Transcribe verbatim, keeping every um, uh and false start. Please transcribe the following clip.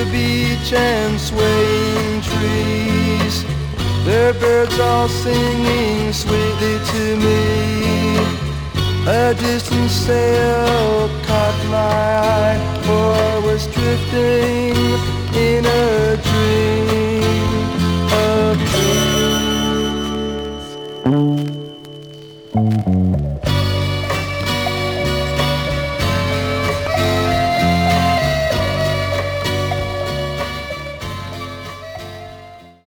the beach and swaying trees. Their birds all singing sweetly to me. A distant sail caught my eye, for I was drifting in a dream of dreams.